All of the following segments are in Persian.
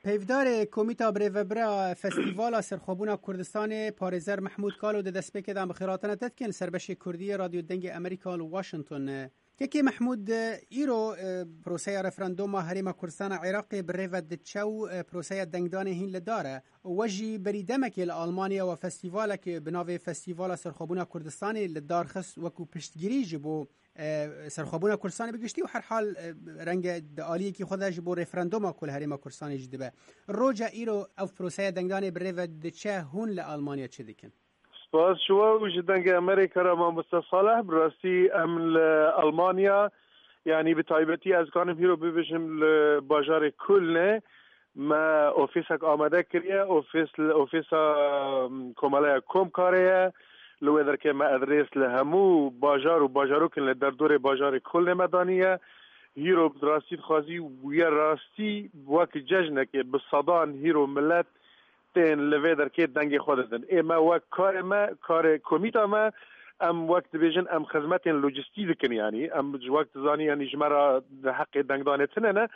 پیودار کمیتا بریوبرا فستیوالا سرخوبونا کردستان پارێزەر محمود کالو دەستپێکێدان بەخێراتنە دەتکن سەربەشی کوردی رادیو دەنگی ئەمریکا و واشنگتن. کێکی محمود ئیرۆ پرۆسەیە رەفرەندۆما هەرێما کوردستانە عێراقی بڕێڤە دچە و پرۆسەیە دەنگدانê هین li dar e. We jî berîdemekê li Almanya we festîvalekê bi navê Festîvala Serxwebûna Kurdistanê li dar xist wekû piştgirî ji bo Serxwebûna Kurdistanê bigiştî û herhal renge di aliyekî xwe de ji bo referenduma ku li Herêma Kurdistanê jî dibe. Roca îro ev proseya dengdanê birêve diçe hûn li Almanya çi dikin? سپاس شما و جدنگ امریکا را ما مستثاله براستی ام لألمانیا یعنی به تایبتی از کانم هیرو ببیشم لباجار کل نه ما اوفیسک آمده کریه اوفیسا کماله کم کاریه لو در که ما ادریس لهمو باجار و باجارو کن در دور باجار کل مدانیه هیرو براستی خوازی و یه راستی وقت ججنه که بصدان هیرو ملت تن لوی در که دنگ خودتن اما وقت کار کمیتا ما ام وقت بیشن ام خدمت لوجستیک کنی یعنی ام وقت زانی یعنی جمرا حق دنگ دانتنه نه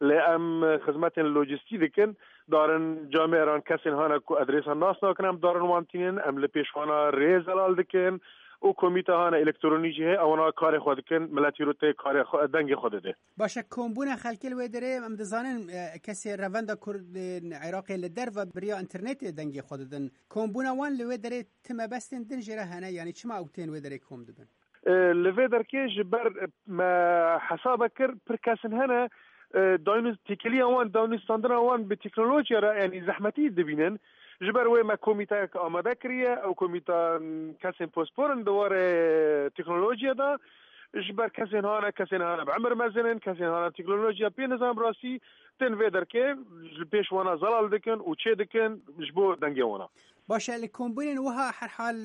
لام خدمت لوجستیک کن دارن جامعه ایران کسین هانا کو ادرس ناس نکنم دارن وانتینن ام لپیشوانا ریزلال دکن او کمیته هانا الکترونیکی هست اونا کار خود کن ملتی رو ته کار دنگ خود ده باشه کمبونه خلکی و داره ام دزانن کسی روند کرد عراقی لدر و بریا اینترنت دنگ خود دن کمبونه وان لو داره تم بستن دن جره هنه یعنی چما اوتین و داره کم دبن لو در که جبر ما حساب کر پر کسن هنه داینوس تکلی وان داینوس استاندر وان به تکنولوژی را یعنی زحمتی دبینن جبر وی ما کمیته که آماده کریه او کمیته کسین پاسپورن دواره تکنولوژیا دا جبر کسین هانا بعمر مزنن کسین هانا تکنولوژیا پی نظام راسی تن وی در که پیش وانا زلال دکن و چه دکن جبو دنگی وانا باشه الكومبين وها حال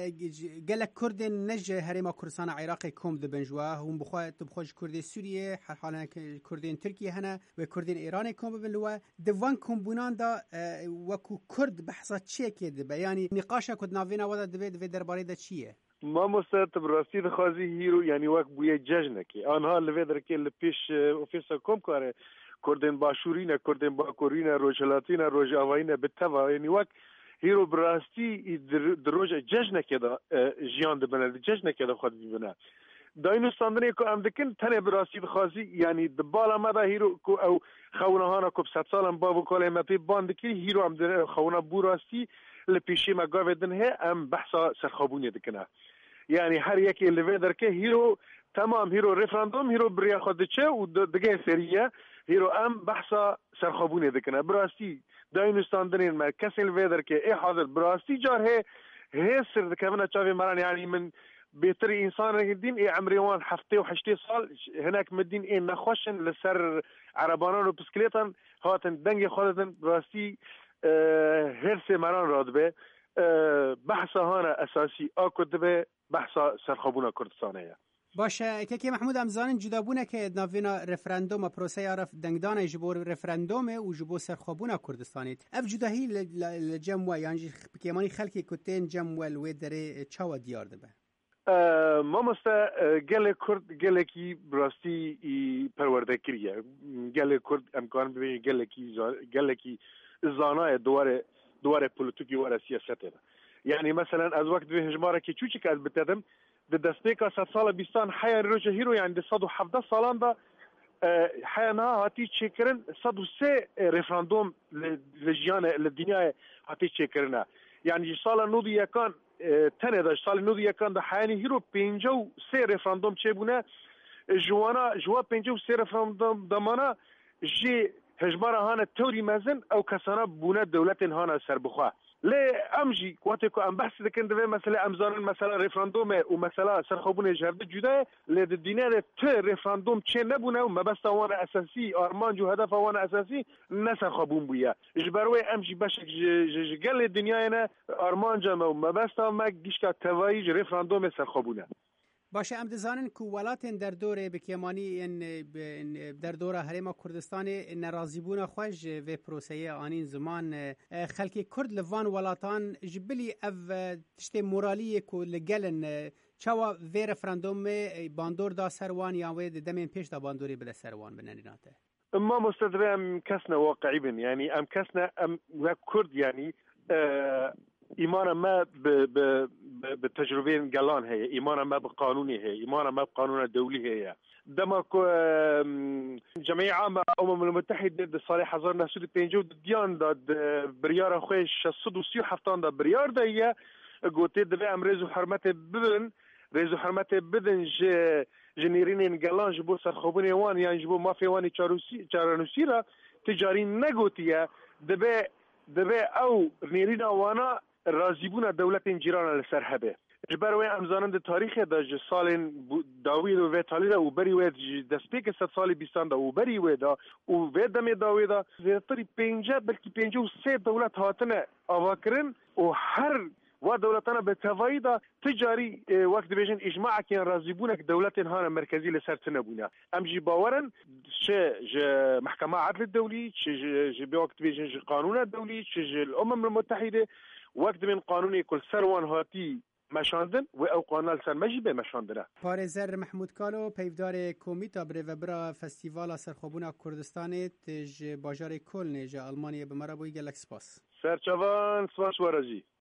قالك كرد نج هريما كردستان عراقي كوم دبنجوا هم بخوش كردي سوريا حال كردين تركيا هنا وكردين ايراني كوم بلوا دوان كومبونان دا وكو كرد بحثا تشيكي دب يعني نقاشا كد نافينا ودا دبي درباري دا چيه ما مستعد براستی خازی هیرو یعنی وقت بوی ججنکی آنها لویدر که لپیش اوفیسا کم کاره کردین باشورینه کردین باکورینه روجلاتینه روجاوینه بتوا یعنی وقت هیرو براستی دروج جشن کده جیان دبنه جشن کده خود ببینه داینو استاندنی کو ام دکن تنه براستی خاصی یعنی دبالا ما هیرو کو او خوونه هانا کو 100 سالم بابو کاله مپی باند کی هیرو ام خوونه براستی لپیشی ما گاودن هه ام بحثا سرخابونی دکنه یعنی هر یکی لویدر که هیرو تمام هیرو رفراندوم هیرو بریا خود چه و دگه سریه هیرو ام بحثا سرخابونی دکنه براستی داینستاندرین ما کسل ویدر که ای حاضر براستی جار هی سر كمان شافي مران يعني من بيتري انسان الدين اي عمريوان حفتي وحشتي صال هناك مدين اي نخوشن لسر عربانان وبسكليتان هاتن دنگي خودتن براستی هرسي مران رادبه بحثا هانا اساسي اكدبه بحثا سرخابونا كردستانيه باشه که محمود امزان جدابونه که ناوینا رفراندوم پروسه عرف دنگدان جبور رفراندوم و جبور سرخابونه کردستانیت اف جداهی لجمع یعنی بکیمانی خلکی کتین جمع و دره چاو دیار دبه ما مستا گله کرد گله کی براستی پرورده کریه گله کرد امکان ببینی گله کی زانای دواره پولیتیکی و سیاسته یعنی مثلا از وقت به هجماره که چوچی که از بتدم د دستيكا 100 سال بيستان حيا روجه هيرو يعني 170 سالان دا حيانا هاتي تشكرن 103 ريفراندوم لجيانه للدنيا هاتي تشكرنا يعني سال نودي كان تنه دا سال نودي كان دا حياني هيرو 53 ريفراندوم تشبونه جوا 53 ريفراندوم دمانا جي هجمره هانا توري مازن او كسانا بونه دولت هانا سربخوا لا امجي وقتكو ام بحث دكن دبي مثلا امزارن مثلا ريفراندوم ومثلا سرخوبون جهرد جدا للدينار ت ريفراندوم تشي نبونه وما بس وانا اساسي ارمان جو هدف وانا اساسي نسرخوبون بويا جبروي امجي باش قال الدنيا انا ارمان جما وما بس ما گيشكا توایج ريفراندوم سرخوبونه باشه ام دزانن کو ولاتن در دوره بکیمانی ان در دوره هرما کردستان ناراضیبون خوش و پروسه آنین زمان خلک کرد لوان ولاتان جبلی اف تشته مورالی کو لگلن چوا و رفراندوم باندور دا سروان یا و دمن پیش دا باندوری بل سروان بننیناته اما مستدري ام كسنا واقعي بن يعني ام كسنا ام كرد يعني إيمانا ما بتجربين قلان هي إيمانا ما بقانوني هي إيمانا ما بقانون الدولي هي دما جمعية عامة أمم المتحدة صالح حزار نسود بينجو ديان داد بريار خويش الصد وسيو حفتان دا بريار دا هي قوتي دبي أم ريزو حرمته بدن ريزو حرمته بدن جنيرين قلان جبو سرخوبوني وان يعني جبو مافيا واني چارانوسيرا تجارين نقوتيا دبي أو نيرين وانا رازيبونا دولة جيران لسرحبه جبروي امزانند تاریخ دا سالن داوید و تالیدا و بری و دسپیک 100 سال بیستان دا و بری و دا و دم داوید دا زیاتری 50 بلکه 53 دولت هاتنه آواکرن و هر و دولتنا به توایدا تجاری وقت بیشن اجماع کن رازیبونه که دولت هان مرکزی لسر تنبونه امجی باورن چه محکمه عدل الدولي چه بوقت بیشن قانون الدولي چه الامم المتحده وقت من قانونی کل سروان هاتی مشاندن و او قانال سر مجیبه مشاندنه. پارێزەر محمود کالو پیفدار کمیتا برێڤەبرا فستیوالا سەرخۆبوونا کوردستانی تژ باژارê Kölnê ji Almanyayê bi me re bûyî gelek spas. سرچوان سپاس وەرەجی.